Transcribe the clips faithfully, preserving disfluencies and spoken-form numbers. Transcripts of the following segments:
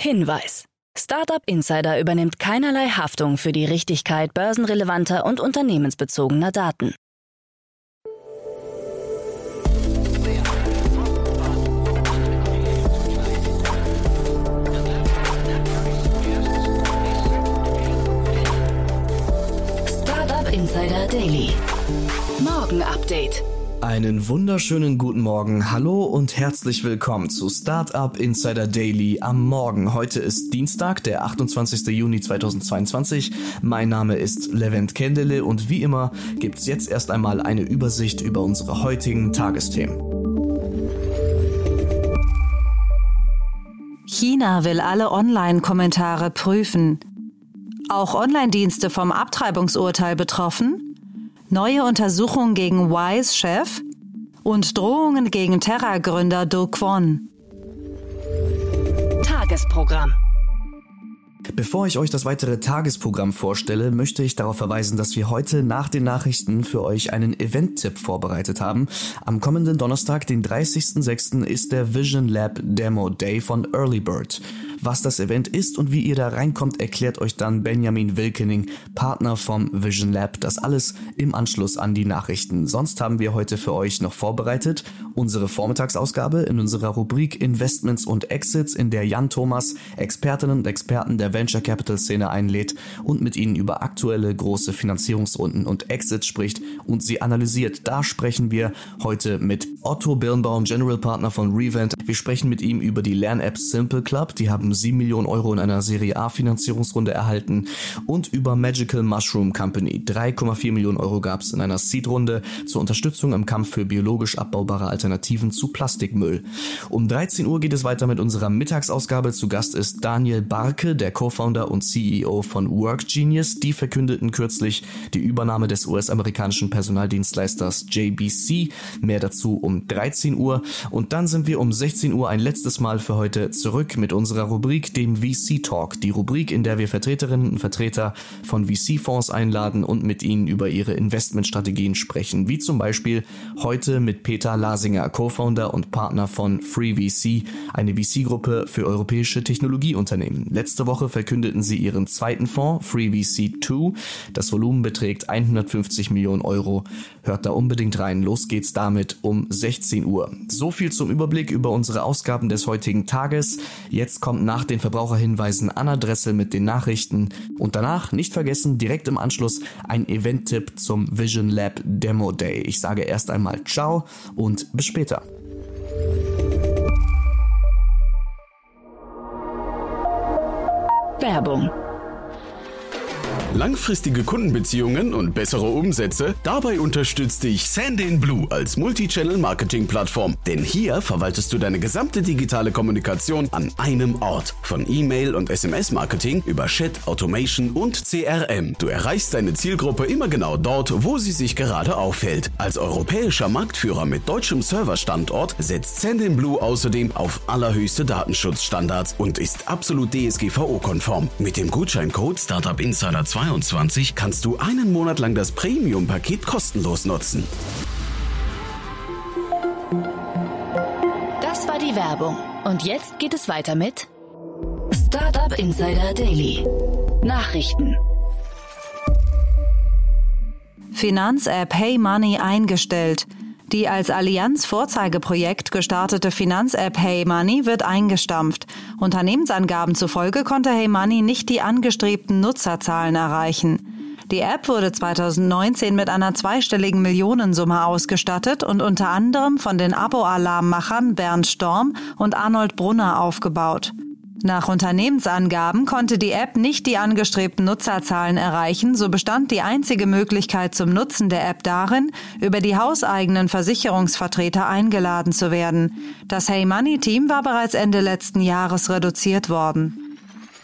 Hinweis: Startup Insider übernimmt keinerlei Haftung für die Richtigkeit börsenrelevanter und unternehmensbezogener Daten. Startup Insider Daily. Morgen Update. Einen wunderschönen guten Morgen, hallo und herzlich willkommen zu Startup Insider Daily am Morgen. Heute ist Dienstag, der achtundzwanzigster Juni zweitausendzweiundzwanzig. Mein Name ist Levent Kendele und wie immer gibt's jetzt erst einmal eine Übersicht über unsere heutigen Tagesthemen. China will alle Online-Kommentare prüfen. Auch Online-Dienste vom Abtreibungsurteil betroffen? Neue Untersuchung gegen Wise-Chef und Drohungen gegen Terra-Gründer Do Kwon. Tagesprogramm. Bevor ich euch das weitere Tagesprogramm vorstelle, möchte ich darauf verweisen, dass wir heute nach den Nachrichten für euch einen Event-Tipp vorbereitet haben. Am kommenden Donnerstag, den dreißigsten sechsten, ist der Vision Lab Demo Day von Early Bird. Was das Event ist und wie ihr da reinkommt, erklärt euch dann Benjamin Wilkening, Partner vom Vision Lab. Das alles im Anschluss an die Nachrichten. Sonst haben wir heute für euch noch vorbereitet unsere Vormittagsausgabe in unserer Rubrik Investments und Exits, in der Jan Thomas Expertinnen und Experten der Venture Capital Szene einlädt und mit ihnen über aktuelle große Finanzierungsrunden und Exits spricht und sie analysiert. Da sprechen wir heute mit Otto Birnbaum, General Partner von Revent. Wir sprechen mit ihm über die Lern-App Simple Club. Die haben sieben Millionen Euro in einer Serie A Finanzierungsrunde erhalten und über Magical Mushroom Company. drei Komma vier Millionen Euro gab es in einer Seed-Runde zur Unterstützung im Kampf für biologisch abbaubare Alternativen zu Plastikmüll. Um dreizehn Uhr geht es weiter mit unserer Mittagsausgabe. Zu Gast ist Daniel Barke, der Co-Founder und C E O von WorkGenius. Die verkündeten kürzlich die Übernahme des U S-amerikanischen Personaldienstleisters J B C. Mehr dazu um dreizehn Uhr. Und dann sind wir um sechzehn Uhr ein letztes Mal für heute zurück mit unserer Rubrik, dem V C Talk. Die Rubrik, in der wir Vertreterinnen und Vertreter von V C-Fonds einladen und mit ihnen über ihre Investmentstrategien sprechen. Wie zum Beispiel heute mit Peter Lasinger, Co-Founder und Partner von FreeVC, eine V C-Gruppe für europäische Technologieunternehmen. Letzte Woche verkündeten sie ihren zweiten Fonds, FreeVC zwei. Das Volumen beträgt hundertfünfzig Millionen Euro. Hört da unbedingt rein. Los geht's damit um sechzehn Uhr. So viel zum Überblick über unsere Ausgaben des heutigen Tages. Jetzt kommt nach den Verbraucherhinweisen Anna Dressel mit den Nachrichten und danach, nicht vergessen, direkt im Anschluss ein Event-Tipp zum Vision Lab Demo Day. Ich sage erst einmal ciao und bis später. Werbung. Langfristige Kundenbeziehungen und bessere Umsätze? Dabei unterstützt dich Sendinblue als Multi-Channel-Marketing-Plattform. Denn hier verwaltest du deine gesamte digitale Kommunikation an einem Ort. Von E-Mail- und S M S-Marketing über Chat, Automation und C R M. Du erreichst deine Zielgruppe immer genau dort, wo sie sich gerade aufhält. Als europäischer Marktführer mit deutschem Serverstandort setzt Sendinblue außerdem auf allerhöchste Datenschutzstandards und ist absolut D S G V O-konform. Mit dem Gutscheincode Startup Insider zweiundzwanzig kannst du einen Monat lang das Premium-Paket kostenlos nutzen. Das war die Werbung. Und jetzt geht es weiter mit Startup Insider Daily. Nachrichten. Finanz-App Hey Money eingestellt. Die als Allianz-Vorzeigeprojekt gestartete Finanz-App Hey Money wird eingestampft. Unternehmensangaben zufolge konnte Hey Money nicht die angestrebten Nutzerzahlen erreichen. Die App wurde zweitausendneunzehn mit einer zweistelligen Millionensumme ausgestattet und unter anderem von den Abo-Alarm-Machern Bernd Storm und Arnold Brunner aufgebaut. Nach Unternehmensangaben konnte die App nicht die angestrebten Nutzerzahlen erreichen, so bestand die einzige Möglichkeit zum Nutzen der App darin, über die hauseigenen Versicherungsvertreter eingeladen zu werden. Das Hey Money Team war bereits Ende letzten Jahres reduziert worden.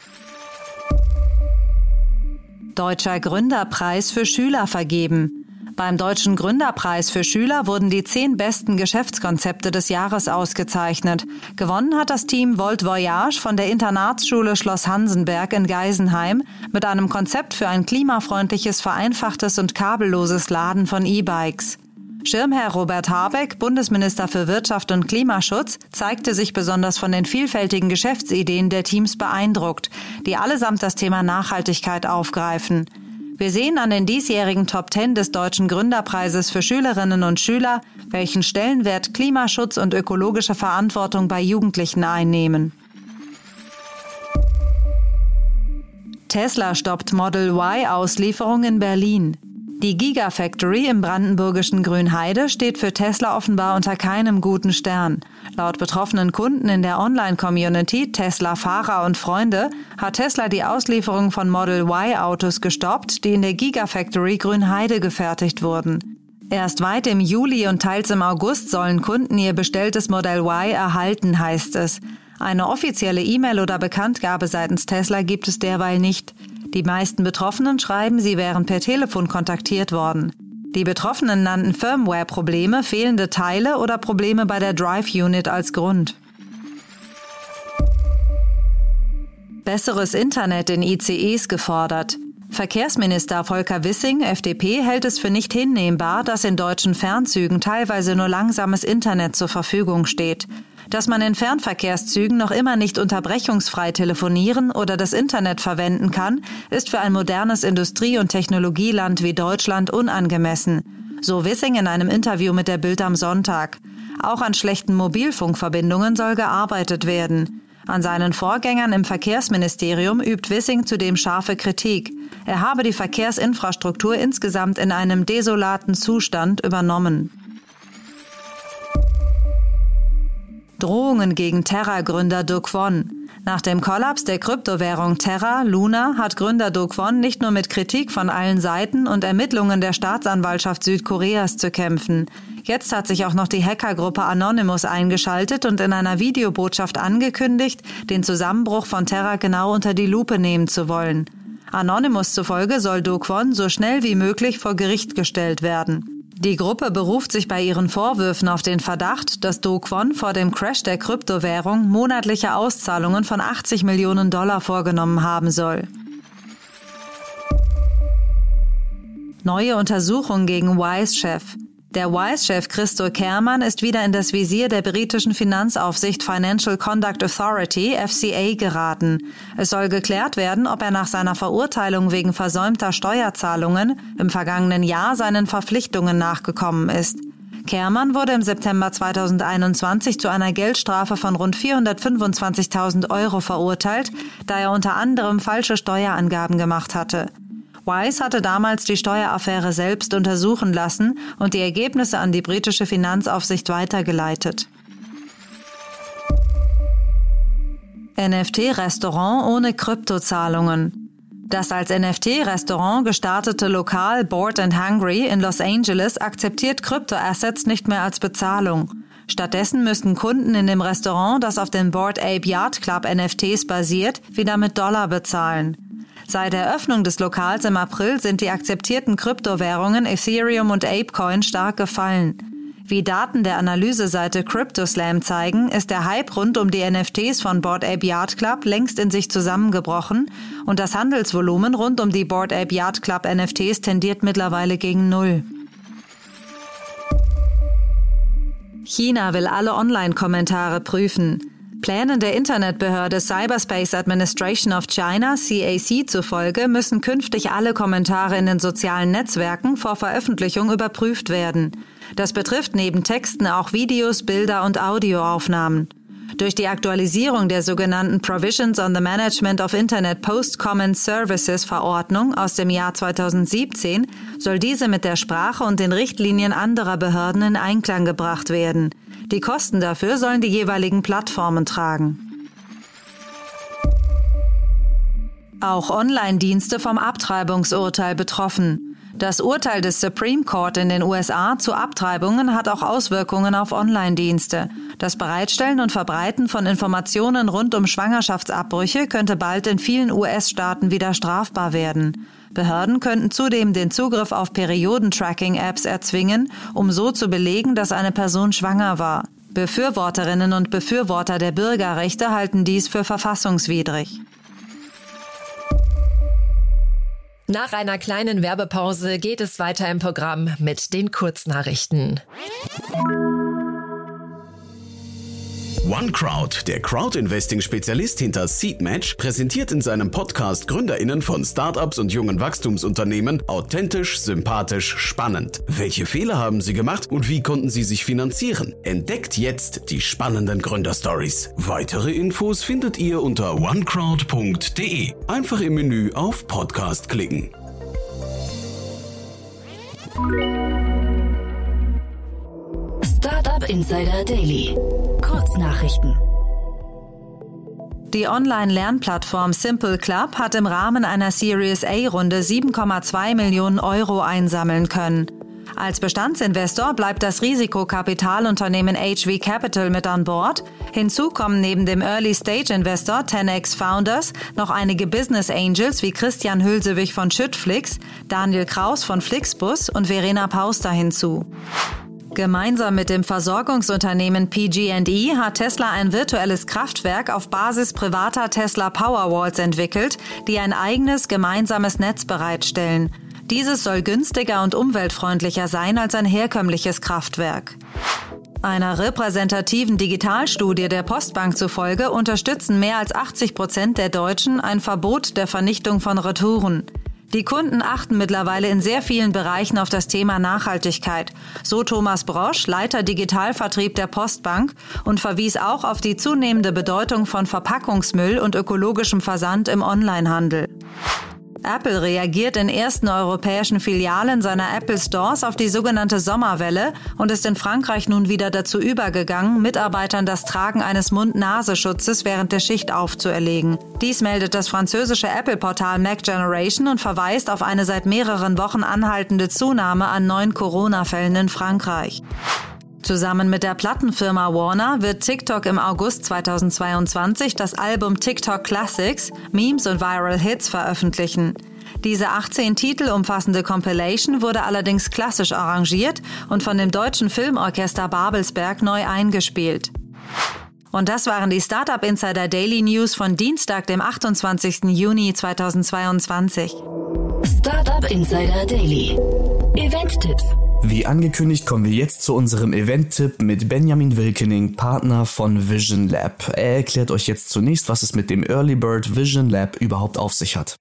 Deutscher Gründerpreis für Schüler vergeben. Beim Deutschen Gründerpreis für Schüler wurden die zehn besten Geschäftskonzepte des Jahres ausgezeichnet. Gewonnen hat das Team Volt Voyage von der Internatsschule Schloss Hansenberg in Geisenheim mit einem Konzept für ein klimafreundliches, vereinfachtes und kabelloses Laden von E-Bikes. Schirmherr Robert Habeck, Bundesminister für Wirtschaft und Klimaschutz, zeigte sich besonders von den vielfältigen Geschäftsideen der Teams beeindruckt, die allesamt das Thema Nachhaltigkeit aufgreifen. Wir sehen an den diesjährigen Top Ten des Deutschen Gründerpreises für Schülerinnen und Schüler, welchen Stellenwert Klimaschutz und ökologische Verantwortung bei Jugendlichen einnehmen. Tesla stoppt Model Y-Auslieferung in Berlin. Die Gigafactory im brandenburgischen Grünheide steht für Tesla offenbar unter keinem guten Stern. Laut betroffenen Kunden in der Online-Community Tesla-Fahrer und Freunde hat Tesla die Auslieferung von Model Y-Autos gestoppt, die in der Gigafactory Grünheide gefertigt wurden. Erst weit im Juli und teils im August sollen Kunden ihr bestelltes Model Y erhalten, heißt es. Eine offizielle E-Mail oder Bekanntgabe seitens Tesla gibt es derweil nicht. Die meisten Betroffenen schreiben, sie wären per Telefon kontaktiert worden. Die Betroffenen nannten Firmware-Probleme, fehlende Teile oder Probleme bei der Drive-Unit als Grund. Besseres Internet in I C Es gefordert. Verkehrsminister Volker Wissing, F D P, hält es für nicht hinnehmbar, dass in deutschen Fernzügen teilweise nur langsames Internet zur Verfügung steht. Dass man in Fernverkehrszügen noch immer nicht unterbrechungsfrei telefonieren oder das Internet verwenden kann, ist für ein modernes Industrie- und Technologieland wie Deutschland unangemessen. So Wissing in einem Interview mit der Bild am Sonntag. Auch an schlechten Mobilfunkverbindungen soll gearbeitet werden. An seinen Vorgängern im Verkehrsministerium übt Wissing zudem scharfe Kritik. Er habe die Verkehrsinfrastruktur insgesamt in einem desolaten Zustand übernommen. Drohungen gegen Terra-Gründer Do Kwon. Nach dem Kollaps der Kryptowährung Terra, Luna, hat Gründer Do Kwon nicht nur mit Kritik von allen Seiten und Ermittlungen der Staatsanwaltschaft Südkoreas zu kämpfen. Jetzt hat sich auch noch die Hackergruppe Anonymous eingeschaltet und in einer Videobotschaft angekündigt, den Zusammenbruch von Terra genau unter die Lupe nehmen zu wollen. Anonymous zufolge soll Do Kwon so schnell wie möglich vor Gericht gestellt werden. Die Gruppe beruft sich bei ihren Vorwürfen auf den Verdacht, dass Do Kwon vor dem Crash der Kryptowährung monatliche Auszahlungen von achtzig Millionen Dollar vorgenommen haben soll. Neue Untersuchung gegen Wise-Chef. Der Wise-Chef Christo Kerman ist wieder in das Visier der britischen Finanzaufsicht Financial Conduct Authority, F C A, geraten. Es soll geklärt werden, ob er nach seiner Verurteilung wegen versäumter Steuerzahlungen im vergangenen Jahr seinen Verpflichtungen nachgekommen ist. Kerman wurde im September zweitausendeinundzwanzig zu einer Geldstrafe von rund vierhundertfünfundzwanzigtausend Euro verurteilt, da er unter anderem falsche Steuerangaben gemacht hatte. Wise hatte damals die Steueraffäre selbst untersuchen lassen und die Ergebnisse an die britische Finanzaufsicht weitergeleitet. N F T-Restaurant ohne Kryptozahlungen. Das als N F T-Restaurant gestartete Lokal Bored and Hungry in Los Angeles akzeptiert Kryptoassets nicht mehr als Bezahlung. Stattdessen müssten Kunden in dem Restaurant, das auf den Bored Ape Yacht Club N F Ts basiert, wieder mit Dollar bezahlen. Seit Eröffnung des Lokals im April sind die akzeptierten Kryptowährungen Ethereum und Apecoin stark gefallen. Wie Daten der Analyseseite CryptoSlam zeigen, ist der Hype rund um die N F Ts von Bored Ape Yacht Club längst in sich zusammengebrochen und das Handelsvolumen rund um die Bored Ape Yacht Club N F Ts tendiert mittlerweile gegen Null. China will alle Online-Kommentare prüfen. Plänen der Internetbehörde Cyberspace Administration of China, C A C, zufolge müssen künftig alle Kommentare in den sozialen Netzwerken vor Veröffentlichung überprüft werden. Das betrifft neben Texten auch Videos, Bilder und Audioaufnahmen. Durch die Aktualisierung der sogenannten Provisions on the Management of Internet Post-Comment Services Verordnung aus dem Jahr zweitausendsiebzehn soll diese mit der Sprache und den Richtlinien anderer Behörden in Einklang gebracht werden. Die Kosten dafür sollen die jeweiligen Plattformen tragen. Auch Online-Dienste vom Abtreibungsurteil betroffen. Das Urteil des Supreme Court in den U S A zu Abtreibungen hat auch Auswirkungen auf Online-Dienste. Das Bereitstellen und Verbreiten von Informationen rund um Schwangerschaftsabbrüche könnte bald in vielen U S-Staaten wieder strafbar werden. Behörden könnten zudem den Zugriff auf Periodentracking-Apps erzwingen, um so zu belegen, dass eine Person schwanger war. Befürworterinnen und Befürworter der Bürgerrechte halten dies für verfassungswidrig. Nach einer kleinen Werbepause geht es weiter im Programm mit den Kurznachrichten. OneCrowd, der Crowd-Investing-Spezialist hinter Seedmatch, präsentiert in seinem Podcast GründerInnen von Startups und jungen Wachstumsunternehmen authentisch, sympathisch, spannend. Welche Fehler haben sie gemacht und wie konnten sie sich finanzieren? Entdeckt jetzt die spannenden Gründerstories. Weitere Infos findet ihr unter onecrowd punkt de. Einfach im Menü auf Podcast klicken. Startup Insider Daily. Kurznachrichten. Die Online-Lernplattform Simple Club hat im Rahmen einer Series A-Runde sieben Komma zwei Millionen Euro einsammeln können. Als Bestandsinvestor bleibt das Risikokapitalunternehmen H V Capital mit an Bord. Hinzu kommen neben dem Early-Stage-Investor ten X Founders noch einige Business Angels wie Christian Hülsewig von Schüttflix, Daniel Kraus von Flixbus und Verena Pauster hinzu. Gemeinsam mit dem Versorgungsunternehmen P G and E hat Tesla ein virtuelles Kraftwerk auf Basis privater Tesla Powerwalls entwickelt, die ein eigenes gemeinsames Netz bereitstellen. Dieses soll günstiger und umweltfreundlicher sein als ein herkömmliches Kraftwerk. Einer repräsentativen Digitalstudie der Postbank zufolge unterstützen mehr als achtzig Prozent der Deutschen ein Verbot der Vernichtung von Retouren. Die Kunden achten mittlerweile in sehr vielen Bereichen auf das Thema Nachhaltigkeit, so Thomas Brosch, Leiter Digitalvertrieb der Postbank, und verwies auch auf die zunehmende Bedeutung von Verpackungsmüll und ökologischem Versand im Onlinehandel. Apple reagiert in ersten europäischen Filialen seiner Apple Stores auf die sogenannte Sommerwelle und ist in Frankreich nun wieder dazu übergegangen, Mitarbeitern das Tragen eines Mund-Nasenschutzes während der Schicht aufzuerlegen. Dies meldet das französische Apple-Portal Mac Generation und verweist auf eine seit mehreren Wochen anhaltende Zunahme an neuen Corona-Fällen in Frankreich. Zusammen mit der Plattenfirma Warner wird TikTok im August zweitausendzweiundzwanzig das Album TikTok Classics, Memes und Viral Hits veröffentlichen. Diese achtzehn Titel umfassende Compilation wurde allerdings klassisch arrangiert und von dem deutschen Filmorchester Babelsberg neu eingespielt. Und das waren die Startup Insider Daily News von Dienstag, dem achtundzwanzigsten Juni zweitausendzweiundzwanzig. Startup Insider Daily. Event-Tipps. Wie angekündigt kommen wir jetzt zu unserem Event-Tipp mit Benjamin Wilkening, Partner von Vision Lab. Er erklärt euch jetzt zunächst, was es mit dem Early Bird Vision Lab überhaupt auf sich hat.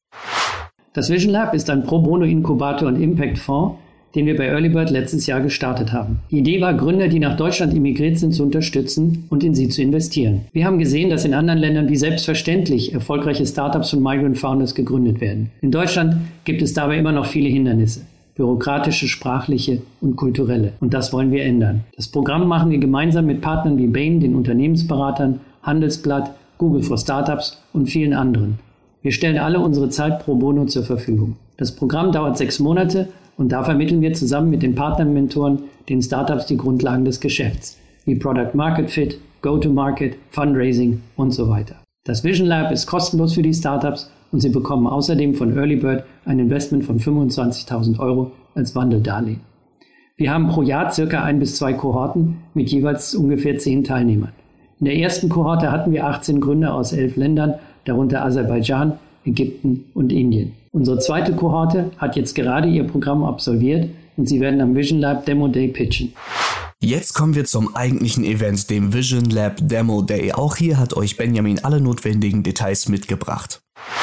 Das Vision Lab ist ein Pro-Bono-Inkubator und Impact-Fonds, den wir bei Early Bird letztes Jahr gestartet haben. Die Idee war, Gründer, die nach Deutschland emigriert sind, zu unterstützen und in sie zu investieren. Wir haben gesehen, dass in anderen Ländern wie selbstverständlich erfolgreiche Startups und Migrant Founders gegründet werden. In Deutschland gibt es dabei immer noch viele Hindernisse. Bürokratische, sprachliche und kulturelle. Und das wollen wir ändern. Das Programm machen wir gemeinsam mit Partnern wie Bain, den Unternehmensberatern, Handelsblatt, Google for Startups und vielen anderen. Wir stellen alle unsere Zeit pro bono zur Verfügung. Das Programm dauert sechs Monate und da vermitteln wir zusammen mit den Partnermentoren den Startups die Grundlagen des Geschäfts, wie Product Market Fit, Go-to-Market, Fundraising und so weiter. Das Vision Lab ist kostenlos für die Startups und sie bekommen außerdem von Early Bird ein Investment von fünfundzwanzigtausend Euro als Wandeldarlehen. Wir haben pro Jahr circa ein bis zwei Kohorten mit jeweils ungefähr zehn Teilnehmern. In der ersten Kohorte hatten wir achtzehn Gründer aus elf Ländern, darunter Aserbaidschan, Ägypten und Indien. Unsere zweite Kohorte hat jetzt gerade ihr Programm absolviert und sie werden am Vision Lab Demo Day pitchen. Jetzt kommen wir zum eigentlichen Event, dem Vision Lab Demo Day. Auch hier hat euch Benjamin alle notwendigen Details mitgebracht.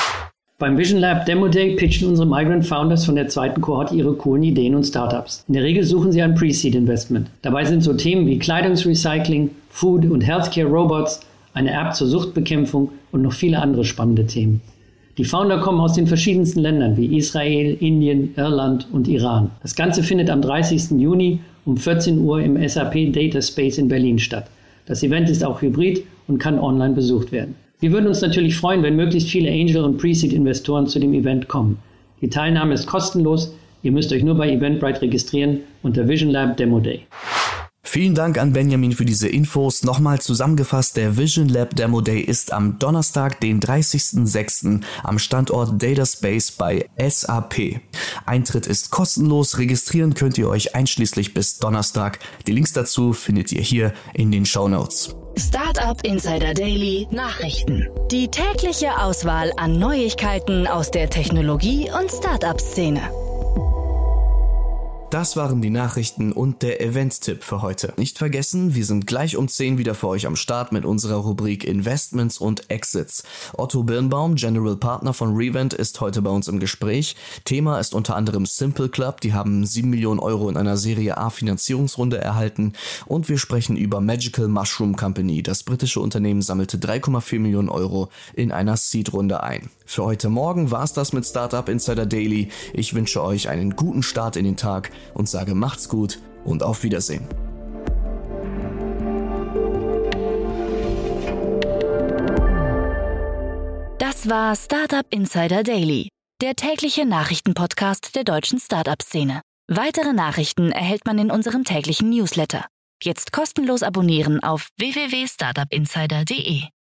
Beim Vision Lab Demo Day pitchen unsere Migrant Founders von der zweiten Kohorte ihre coolen Ideen und Startups. In der Regel suchen sie ein Pre-Seed Investment. Dabei sind so Themen wie Kleidungsrecycling, Food- und Healthcare-Robots, eine App zur Suchtbekämpfung und noch viele andere spannende Themen. Die Founder kommen aus den verschiedensten Ländern wie Israel, Indien, Irland und Iran. Das Ganze findet am dreißigsten Juni um vierzehn Uhr im S A P Data Space in Berlin statt. Das Event ist auch hybrid und kann online besucht werden. Wir würden uns natürlich freuen, wenn möglichst viele Angel- und Pre-Seed-Investoren zu dem Event kommen. Die Teilnahme ist kostenlos. Ihr müsst euch nur bei Eventbrite registrieren unter Vision Lab Demo Day. Vielen Dank an Benjamin für diese Infos. Nochmal zusammengefasst, der Vision Lab Demo Day ist am Donnerstag, den dreißigsten sechsten am Standort Data Space bei S A P. Eintritt ist kostenlos, registrieren könnt ihr euch einschließlich bis Donnerstag. Die Links dazu findet ihr hier in den Shownotes. Startup Insider Daily Nachrichten. Die tägliche Auswahl an Neuigkeiten aus der Technologie- und Startup-Szene. Das waren die Nachrichten und der Event-Tipp für heute. Nicht vergessen, wir sind gleich um zehn wieder für euch am Start mit unserer Rubrik Investments und Exits. Otto Birnbaum, General Partner von Revent, ist heute bei uns im Gespräch. Thema ist unter anderem Simple Club, die haben sieben Millionen Euro in einer Serie A Finanzierungsrunde erhalten. Und wir sprechen über Magical Mushroom Company. Das britische Unternehmen sammelte drei Komma vier Millionen Euro in einer Seed-Runde ein. Für heute Morgen war es das mit Startup Insider Daily. Ich wünsche euch einen guten Start in den Tag und sage macht's gut und auf Wiedersehen. Das war Startup Insider Daily, der tägliche Nachrichtenpodcast der deutschen Startup-Szene. Weitere Nachrichten erhält man in unserem täglichen Newsletter. Jetzt kostenlos abonnieren auf w w w punkt startup insider punkt d e.